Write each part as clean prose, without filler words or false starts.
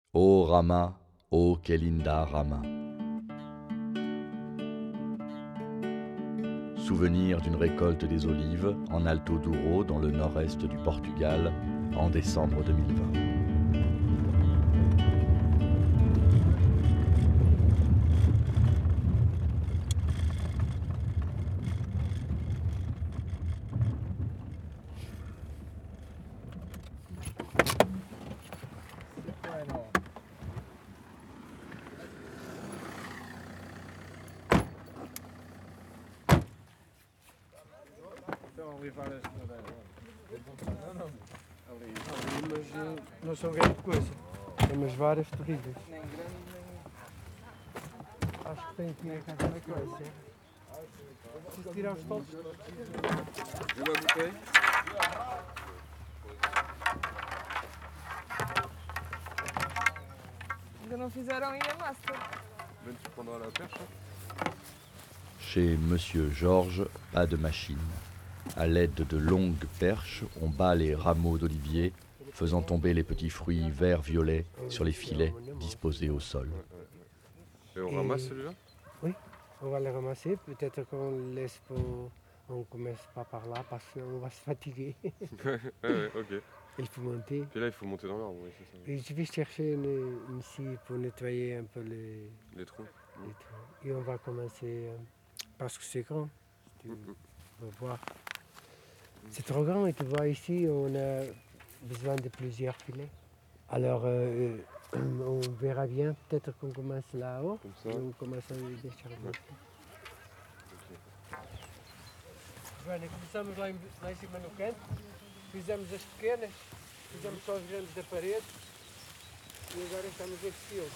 O Rama, ô Kelinda Rama. Souvenir d'une récolte des olives en Alto Douro, dans le nord-est du Portugal, en décembre 2020. Mas não são grande coisa. Tem umas varas terríveis. Acho que tem que ir a casa da coisa. Preciso tirar os tolos. Je vais bouteille. Ainda não fizeram aí a massa. Vem-te pendant la perche. Chez Monsieur Georges, pas de machine. À l'aide de longues perches, on bat les rameaux d'olivier, faisant tomber les petits fruits vert-violet sur les filets disposés au sol. Et on ramasse celui-là? Oui, on va les ramasser. Peut-être qu'on le laisse pour... On commence pas par là parce qu'on va se fatiguer. Ouais, ok. Il faut monter. Puis là, il faut monter dans l'arbre, oui, c'est ça. Et je vais chercher une scie pour nettoyer un peu Les trous. les trous. Et on va commencer parce que c'est grand. Tu vas voir. C'est trop grand et tu vois ici, on a besoin de plusieurs filets. Alors, on verra bien. Peut-être qu'on commence là-haut. Comme ça. Et on commence a décharger. Ouais. Joana, começamos lá em cima no canto, fizemos as pequenas, fizemos só as grandes da parede e agora estamos este fio.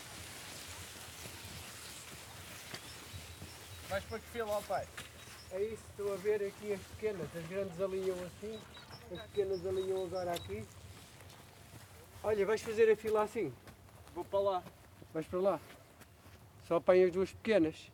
Vais para que fila, ó pai? É isso, estou a ver aqui as pequenas, as grandes alinham assim, as pequenas alinham agora aqui. Olha, vais fazer a fila assim, Vou para lá. vais para lá. Só apanha as duas pequenas.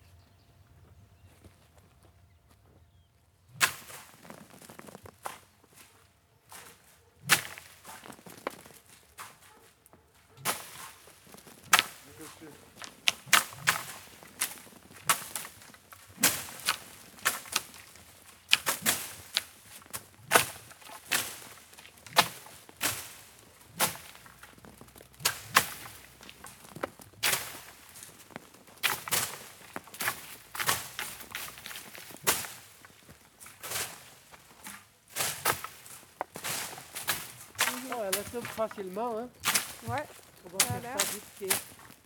Oh, ela sobe facilement, hein? Ouais. On va Ça a faire l'air. ça vite fait.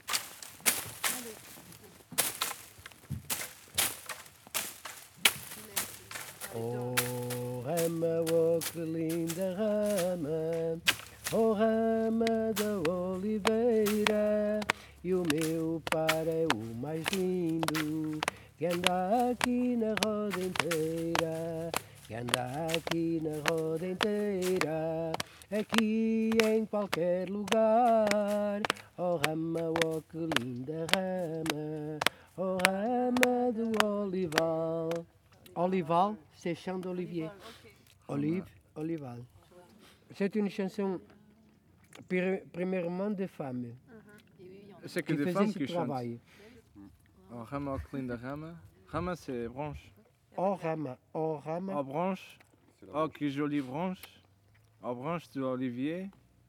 Oh, rama, oh que linda rama, oh rama da oliveira, e o meu par é o mais lindo, que anda aqui na roda inteira, que anda aqui na roda inteira, aqui em qualquer lugar. Oh rama, oh que linda rama, oh rama do olival. Olival, c'est champ d'olivier. Olive, olival. C'est une chanson premièrement de femmes C'est que qui des faisaient femmes ce qui chantent. travail. Oh, rama, oh, linda rama. Rama, c'est branche. Oh rama, oh rama. Oh, branche. Oh, que jolie branche. Oh, branche d'olivier.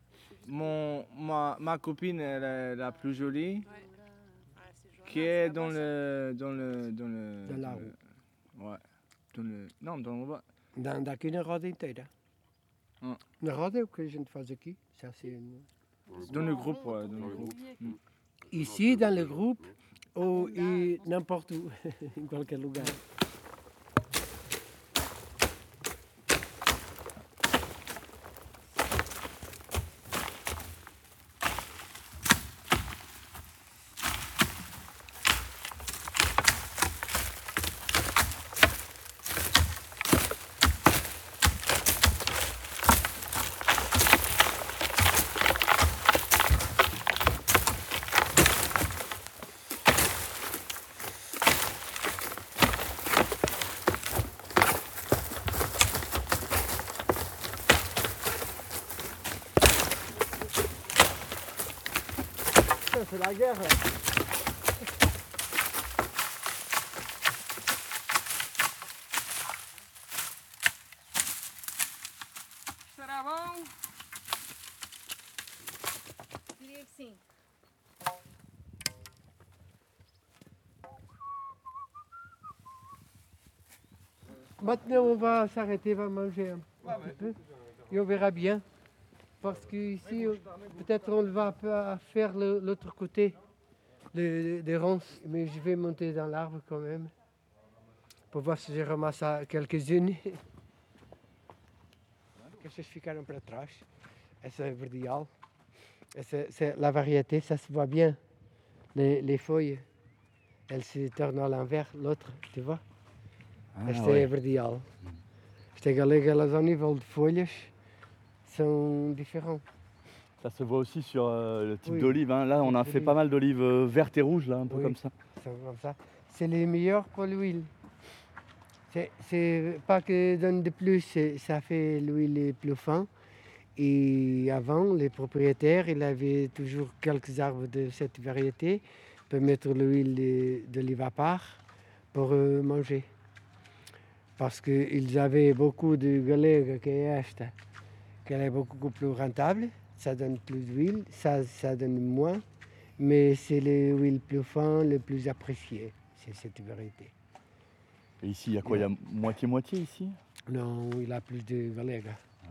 Ma copine, elle est la plus jolie. Qui est dans le. Dans la roue. Ouais. Não, dans le. Dá aqui na roda inteira. Na roda é o que a gente faz aqui. Ça, c'est Dans le groupe, ouais. Dans le groupe. Ici, dans le groupe, ou et n'importe où, em qualquer lugar. Putain, c'est la guerre. Là. Será bom? Diria que sim. Maintenant, on va s'arrêter, on va manger un petit peu. Et on verra bien. Parce qu'ici, peut-être on va pas faire l'autre côté des ronces. Mais je vais monter dans l'arbre quand même. Pour voir se je ramasse quelques-unes. Estas ficaram para trás. Essa é verdial. C'est la variété, ça se voit bien. Les feuilles, elles se tournent à l'envers, l'autre, tu vois. Esta é a verdial. Esta galega, elas ao nível de folhas são diferentes. Ça se voit aussi sur le type Oui. d'olive. Hein. Là, on a Type fait d'olive. pas mal d'olives vertes et rouges, là, un peu Oui. comme ça. São comme ça. C'est les meilleurs pour l'huile. C'est pas que donne de plus, ça fait l'huile plus fin. Et avant, les propriétaires, ils avaient toujours quelques arbres de cette variété pour mettre l'huile d'olive à part pour manger. Parce qu'ils avaient beaucoup de galega qui est esta, qu'elle est beaucoup plus rentable, ça donne plus d'huile, ça donne moins, mais c'est l'huile plus fine, le plus appréciée, c'est cette variété. Et ici, il y a quoi? Il y a moitié-moitié ici? Non, il a plus de galega.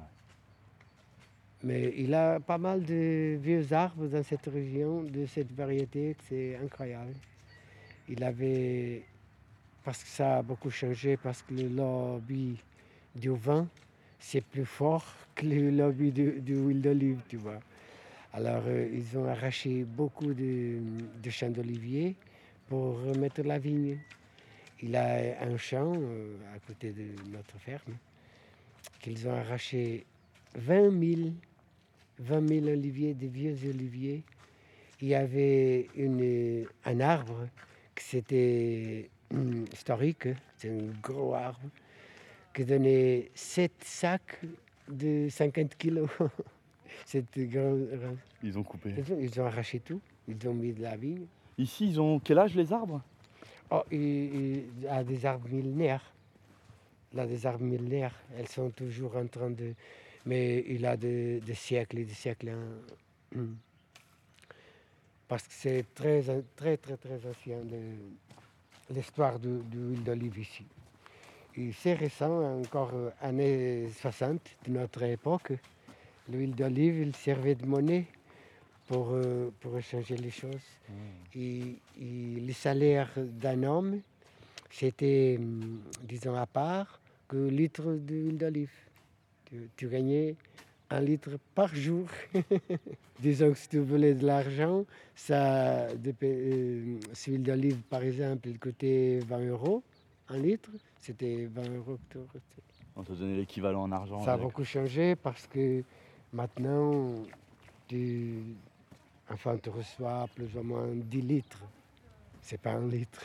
Mais il a pas mal de vieux arbres dans cette région, de cette variété, c'est incroyable. Il avait, parce que ça a beaucoup changé, parce que le lobby du vin, c'est plus fort que le lobby de l'huile d'olive, tu vois. Alors, ils ont arraché beaucoup de champs d'olivier pour remettre la vigne. Il a un champ à côté de notre ferme qu'ils ont arraché 20 000 oliviers, des vieux oliviers. Il y avait un arbre qui c'était historique, c'est un gros arbre, qui donnait 7 sacs de 50 kilos. C'était grand. Ils ont coupé. Ils ont arraché tout, ils ont mis de la vigne. Ici, ils ont quel âge les arbres? Oh, il a des arbres millénaires. Il a des arbres millénaires. Elles sont toujours en train de... Mais il a des siècles et des siècles. Hein. Parce que c'est très, très, très, très ancien l'histoire de l'huile d'olive ici. Et c'est récent, encore années 60 de notre époque. L'huile d'olive, il servait de monnaie pour échanger les choses. Et les salaires d'un homme, c'était, disons, à part que litre d'huile d'olive. Tu gagnais 1 litre par jour. Disons que si tu voulais de l'argent, cette huile d'olive, par exemple, il coûtait 20 € 1 litre. C'était 20 € que tu restais. On te donnait l'équivalent en argent. Ça a avec. beaucoup changé parce que maintenant, tu reçois plus ou moins 10 litres. C'est pas 1 litre.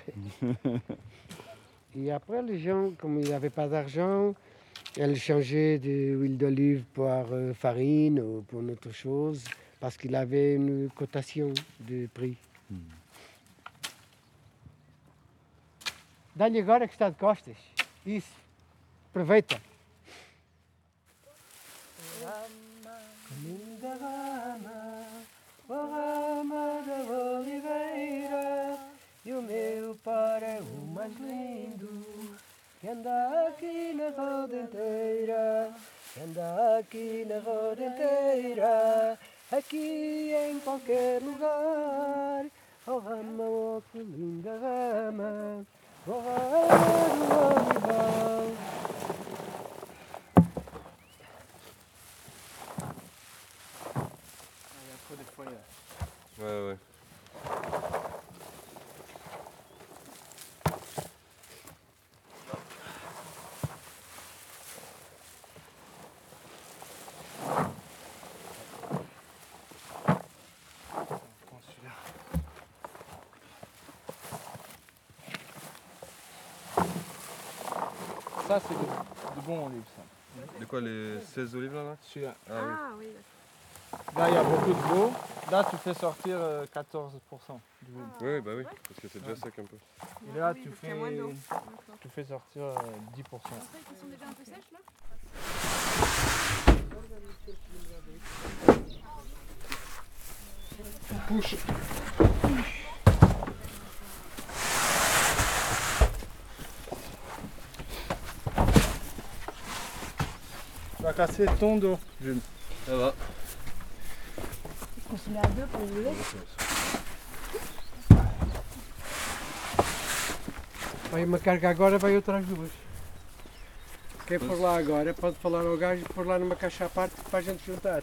Et après, les gens, comme ils n'avaient pas d'argent, ils changeaient d'huile d'olive pour farine ou pour une autre chose parce qu'il avait une cotation de prix. Dá-lhe agora que está de costas. Isso. Aproveita. Caminho da rama da oliveira, e o meu par é o mais lindo, que anda aqui na roda inteira, que anda aqui na roda inteira, aqui em qualquer lugar. Oh rama, oh que linda rama, oh rama do olival. Il y a trop de feuilles. Ouais, ouais. Prends celui-là. Ça, c'est de bon olive, ça. De quoi, les 16 olives là, Celui-là. Ah oui. Ah oui. Là, il y a beaucoup de l'eau. Là, tu fais sortir 14% du vide. Oui, bah oui, parce que c'est déjà sec un peu. Et là, oui, tu parce qu'il y a moins d'eau. fais sortir 10%. Ils sont déjà un peu sèches là? Tu vas casser ton dos, Jules. Ça va. On se met à deux pour les Vai uma carga agora, vai outras duas. Quem for lá agora pode falar ao gajo e pôr lá numa caixa à parte para a gente juntar.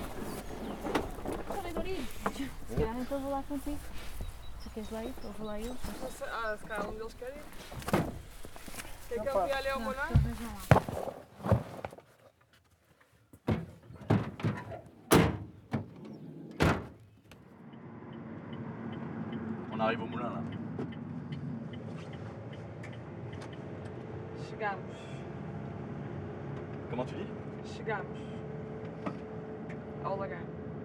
Se calhar então eu vou lá contigo. Se queres lá ir, eu vou lá eu. Ah, se calhar deles quer ir. Quer que ele vá ali ao molhar? Vejam lá. On arrive au moulin là. Chegamos. Comment tu dis? Chegamos. Ao lagar.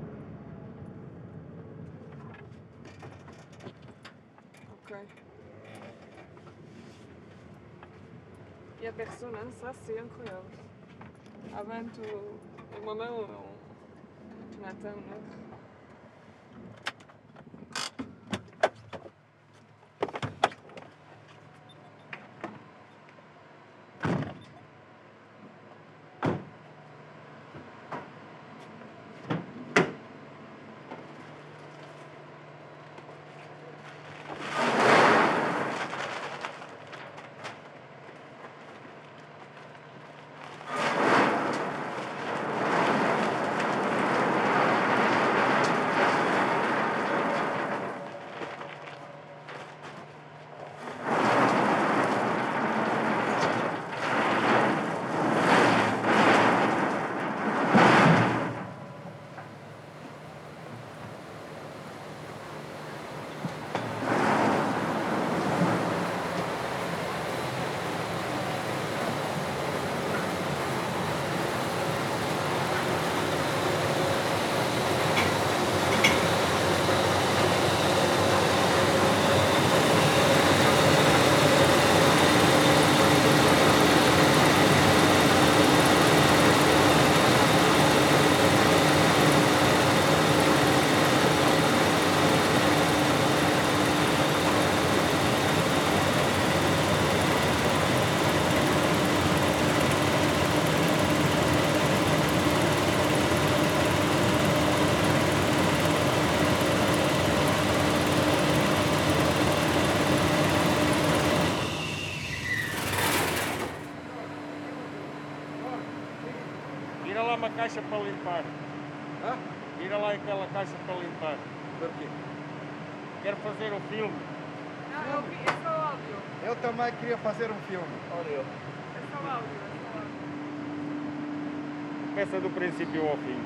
Ok. E a personnance, ça c'est incroyable. Avant, au moment où tu m'attends, Vira lá uma caixa para limpar. Hã? Vira lá aquela caixa para limpar. Por quê? Quero fazer um filme. Não, é só áudio. Eu também queria fazer um filme. Olha eu. É só áudio. Peça do princípio ao fim.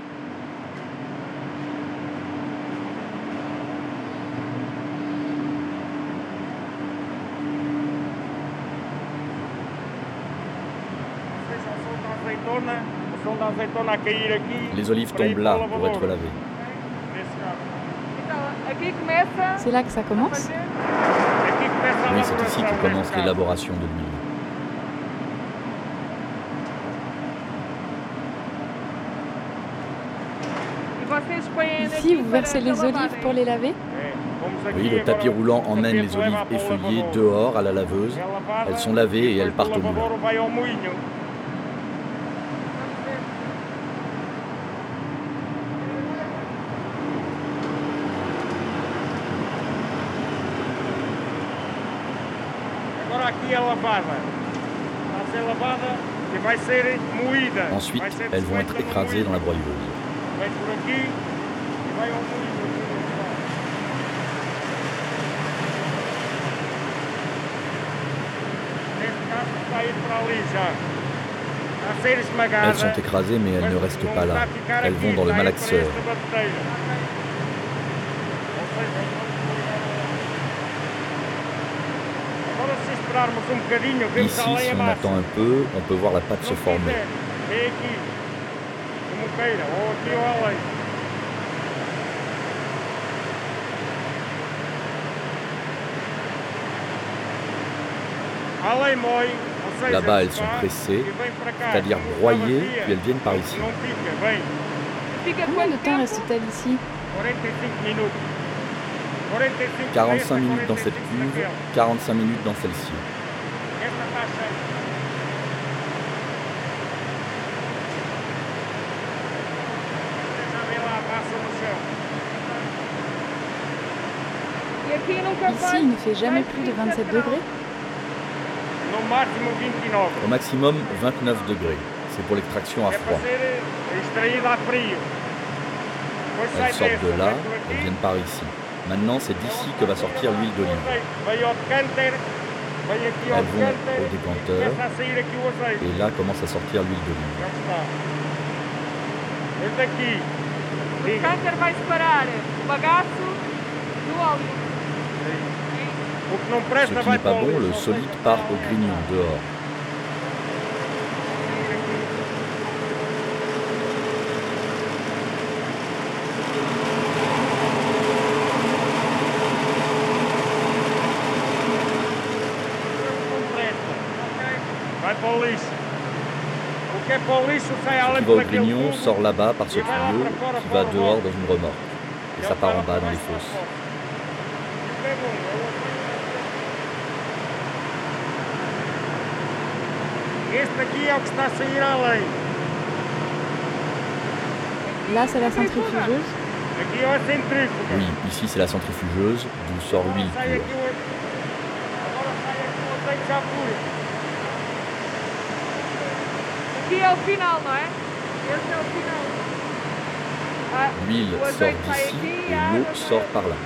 Ou seja, o som da azeitona a cair aqui. Les olives para ir tombent para là o pour lavador. être lavées. Nesse caso. Então, aqui começa C'est là que ça a commence? fazer. Aqui começa a Oui, c'est ici elaboração que commence deste caso. l'élaboration de l'huile. E vocês põem Ici, aqui vous para versez les lavarem. olives pour les laver? É, vamos aqui Oui, le agora, tapis roulant o emmène les tapete leva olives para o effeuillées lavador. dehors à la laveuse. É lavada, Elles sont lavées et elles depois partent do au moulin. lavador vai ao moinho. Vamos ver. Agora aqui é lavada. Vai ser lavada e vai ser moída. Ensuite, Vai ser elles vont être feita no écrasées dans la moinho. broyeuse. Vem por aqui e vai ao moinho. Neste caso está a ir para ali já. Está a ser esmagada. Elles sont écrasées, mais elles ne mas restent não pas está là. a ficar Elles aqui, vont dans le está a ir malaxeur. para esta batedeira. Ou seja, agora se esperarmos um bocadinho, vemos Ici, além si a on massa. attend un peu, on peut voir la pâte se Não former. quiser, vem aqui, como queira, ou aqui ou além. Além moe, ou seja, Là-bas, elles se sont faz pressées, e vem para cá. c'est-à-dire Como broyées, lava-fria, puis elles viennent par ici. não fica bem. Fica Combien de quanto temps tempo? reste-t-elle ici 45 minutos. 45 45 desta, minutes dans cette 45 cuve, daquela. 45 minutes dans celle-ci. Esta está cheia. Já vê lá, passa no chão. E aqui nunca Ici, faz il ne fait jamais mais plus de 27 27 degrés. No máximo 29. Au maximum 29 degrés. C'est pour l'extraction à É froid. para ser extraída a frio. Depois sai Elles sortent de dessa, là, vem por elles aqui. viennent par ici. Maintenant, c'est d'ici que va sortir l'huile d'olive. Vem ao decanter, vem aqui ao Elles vont decanter au e décanteur. começa a sair aqui o azeite. Et là commence à sortir l'huile d'olive. Já está. Este aqui, O diga, câncer vai separar o bagaço do óleo. o que não Ce presta qui vai n'est pas para o bon, lixo. le solide part au grignon, dehors. Não presta. Vai para o lixo. O que é para o lixo sai Ce além qui va au daquele grignon tubo. sort là-bas par ce tuyau qui va dehors dans une remorque. Et ça part en bas dans les fosses. Isto é bom, é o Este aqui é o que está a sair além. Là, c'est la centrifugeuse. Aqui é a centrífuga. Oui, ici c'est la centrifugeuse d'où sort l'huile Sai pure. aqui o... Agora sai aqui o azeite já puro. Aqui é o final, não é? Esse é o final. Ah, L'huile o sort azeite sai d'ici aqui et e a l'eau água sort par là.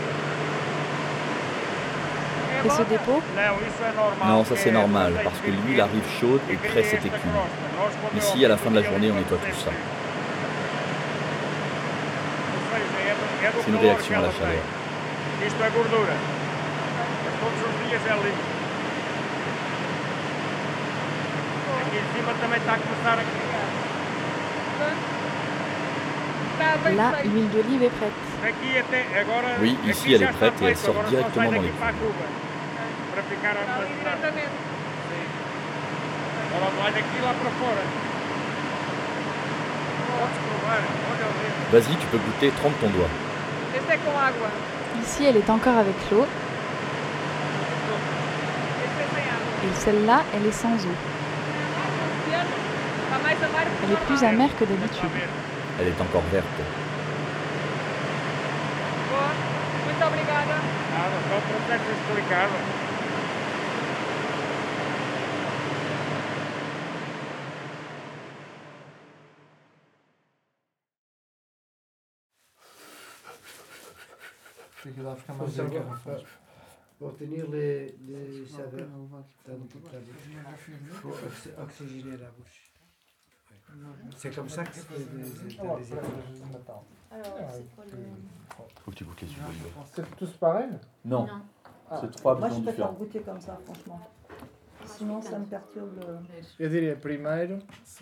É Et ce bom? dépôt Não, isso é normal. Non, ça c'est é normal azeite parce que virgem l'huile arrive chaude et que crée cria cette esta écume. crosta. Nós, quando Ici, eu à la fin de la aplico journée, on ele, nettoie faz tout ça. sempre. Ou seja, é do C'est une calor réaction que à la ela chaleur. tem. Isto é gordura. Mas todos os dias é limpo. Aqui em cima também está a começar a criar. Está bem Là, feito. l'huile d'olive est prête. Daqui até agora. Oui, aqui ici, elle já est está prête et elle feito, sort agora só sai directement dans daqui les para a cuba. Para ficar Está ali armazenado. diretamente. Agora vai daqui lá para fora. Podes provar, olha o dedo. Vas-y, tu peux goûter, trempe ton doigt. Este é com água. Ici, elle est encore avec l'eau. Este é sem água. Et celle-là, elle est sans eau. Está mais amargo que Elle est plus normal. amère que Está d'habitude. verde. Elle est encore verte. Boa. Muito obrigada. Nada, só o processo explicado. Fica lá a ficar mais Ça va, garrafas. pour obtenir les saveurs, t'as toute la bouche. Il faut oxygéner la bouche. C'est comme ça que c'est dans les écoles. Faut que tu goûtes les huiles d'olive. C'est tous pareil? Non, Ah. c'est trois Moi, je visions préfère différentes. goûter comme ça, franchement. Sinon, ça me perturbe. Eu diria primeiro,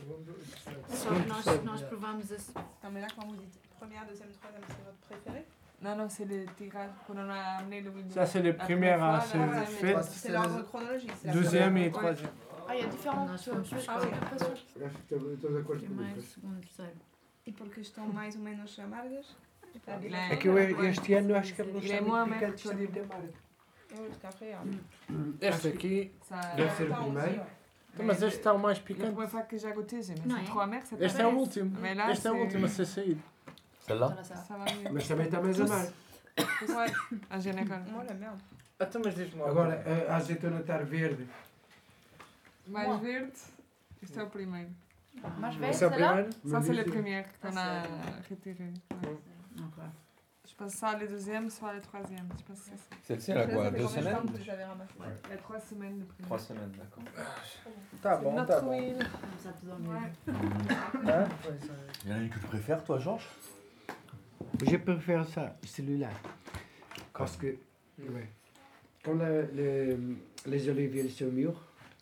nós provamos esse. Non, mais là, quand vous dites première, deuxième, troisième, c'est votre préféré? Non, non, c'est le tirage qu'on en a amené le week-end. ça c'est les premières à se Ouais, faire, c'est l'ordre chronologique. c'est la deuxième et Ouais. troisième. Ah, il y a différentes Ah, choses. oui. Estou de acordo com o Lucas. segundo, terceiro. E porque estão mais ou menos amargas? É que eu este ano acho que ele não Il est está moins muito amer picante, que está au muito début. amargo. Parce qu'après, Este aqui, ça... Deve ser o primeiro. mas este está o mais La picante. première fois que j'ai goûté, j'ai dit, Non, mais c'est trop amer, c'est Este é o último. Mais là, Este é o c'est- último a ser saído. Celle-là? Ça va mieux. Mas também está mais Tous. amargo. Ouais, en général. Moi, j'aime bien. Então, mas diz-me lá. Agora, a azeitona estar verde. Mais verte, isto é o primeiro. Mais Esse é o primeiro? Ça, c'est le Mas premier qu'on a retiré. Ouais. Je pense ça le deuxième, soit le troisième. Je pense que c'est ça. Celle-ci, elle a quoi? 2 semaines? Il y a 3 semaines de premier. 3 semaines, d'accord. Tá bom, tá Notre bom. huile. Ouais. Hein? Il y en a une que tu préfères, toi, Georges? Je préfère ça, celui-là. Parce que ouais, quand les olives elles sont mûres,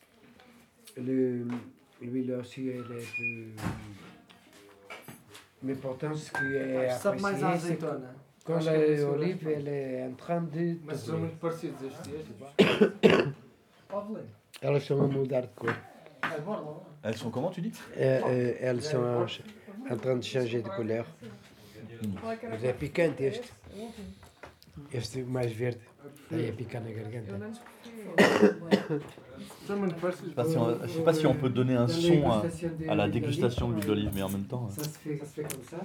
l'huile aussi elle est plus. Mais pourtant, ce qui est Sabe mais a apprécié, c'est que azeitona. quand Acho que é isso l'olive mesmo. elle est en train de Mas são tourner. muito parecidos estes dias. Pode ler. Elas estão a mudar de cor. Elles sont comment, tu dis? Elas estão en train de changer de couleur. Mas é picante este. Este mais verde. Aí é picar na garganta. Je sais pas si on peut donner un son à la dégustation de l'huile d'olive, mais en même temps. Ça se fait comme ça.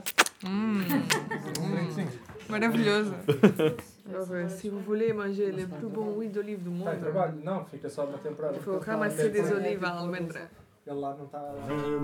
Maravilhoso. Alors, si vous voulez manger le plus bon huile d'olive do mundo, Não, fica só na temporada. il faut ramasser des olives à almendra. Ele lá não está.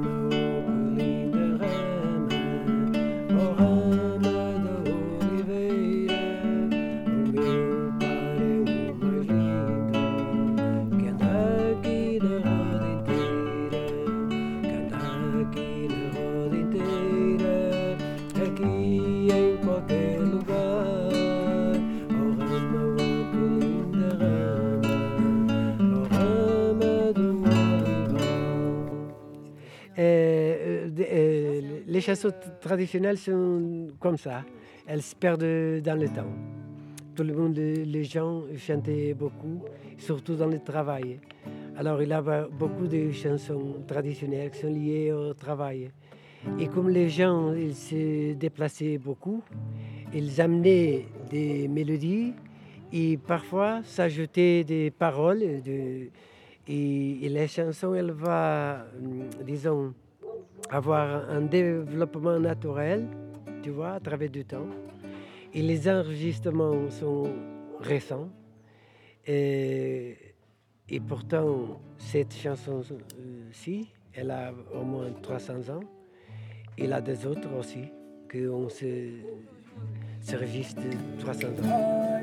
Les chansons traditionnelles sont comme ça. Elles se perdent dans le temps. Tout le monde, les gens chantaient beaucoup, surtout dans le travail. Alors il y avait beaucoup de chansons traditionnelles qui sont liées au travail. Et comme les gens ils se déplaçaient beaucoup, ils amenaient des mélodies et parfois s'ajoutaient des paroles. Et les chansons, elles vont, disons, avoir un développement naturel, tu vois, à travers du temps. Et les enregistrements sont récents. Et pourtant, cette chanson-ci, elle a au moins 300 ans. Il y a des autres aussi, qu'on se registre 300 ans.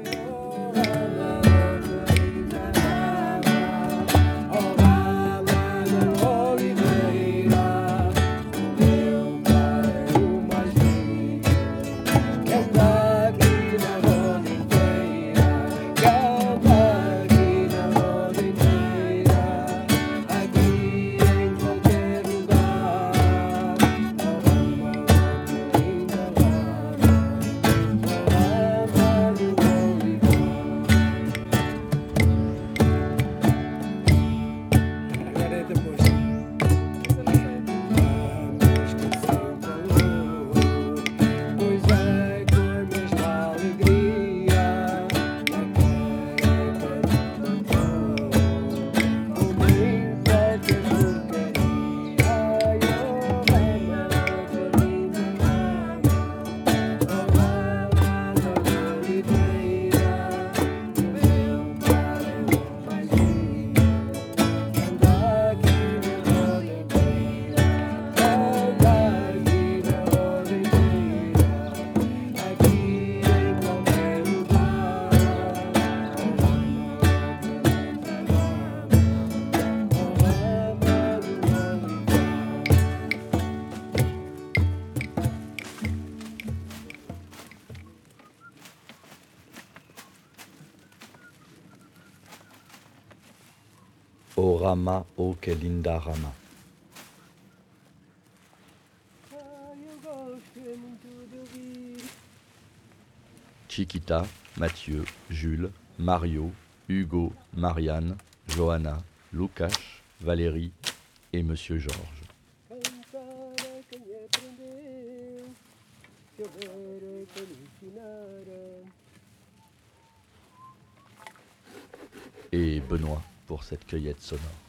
O Rama, oh que linda Rama. Chiquita, Mathieu, Jules, Mario, Hugo, Marianne, Johanna, Lucas, Valérie et Monsieur Georges. Et Benoît pour cette cueillette sonore.